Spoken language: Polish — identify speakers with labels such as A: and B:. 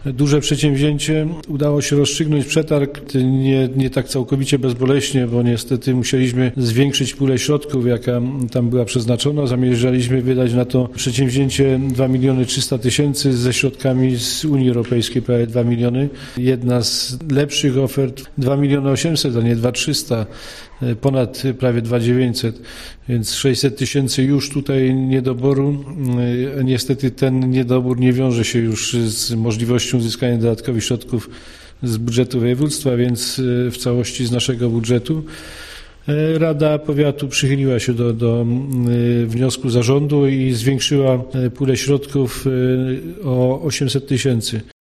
A: duże przedsięwzięcie. Udało się rozstrzygnąć przetarg nie tak całkowicie bezboleśnie, bo niestety musieliśmy zwiększyć pulę środków, jaka tam była przeznaczona. Zamierzaliśmy wydać na to przedsięwzięcie 2 300 000 ze środkami z Unii Europejskiej, prawie 2 miliony. Jedna z lepszych ofert 2 800 000, a nie 2 300 000, ponad prawie 2 900, więc 600 000 już tutaj niedoboru. Niestety ten niedobór nie wiąże się już z możliwością uzyskania dodatkowych środków z budżetu województwa, więc w całości z naszego budżetu. Rada Powiatu przychyliła się do wniosku zarządu i zwiększyła pulę środków o 800 000.